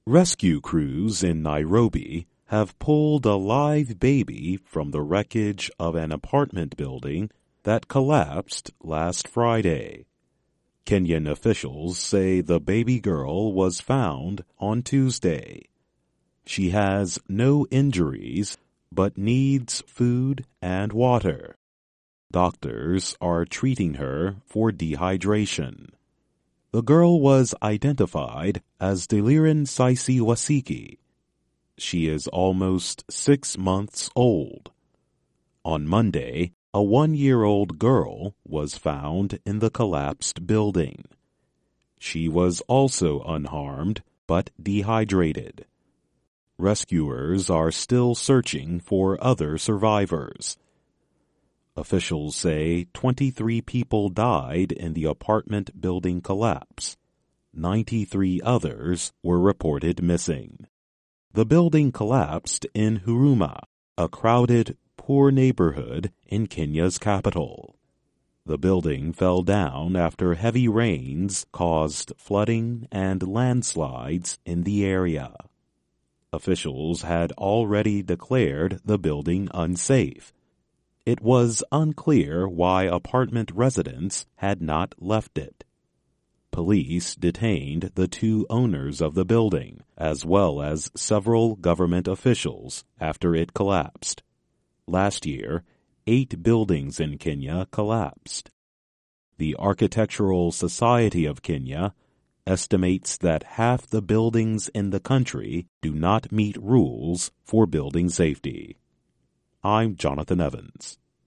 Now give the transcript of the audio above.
Rescue crews in Nairobi have pulled a live baby from the wreckage of an apartment building that collapsed last Friday. Kenyan officials say the baby girl was found on Tuesday. She has no injuries but needs food and water. Doctors are treating her for dehydration. The girl was identified as Deliran Saisi Wasiki. She is almost 6 months old. On Monday, a 1-year-old girl was found in the collapsed building. She was also unharmed but dehydrated. Rescuers are still searching for other survivors. Officials say 23 people died in the apartment building collapse. 93 others were reported missing. The building collapsed in Huruma, a crowded, poor neighborhood in Kenya's capital. The building fell down after heavy rains caused flooding and landslides in the area. Officials had already declared the building unsafe. It was unclear why apartment residents had not left it. Police detained the 2 owners of the building, as well as several government officials, after it collapsed. Last year, 8 buildings in Kenya collapsed. The Architectural Society of Kenya estimates that half the buildings in the country do not meet rules for building safety. I'm Jonathan Evans.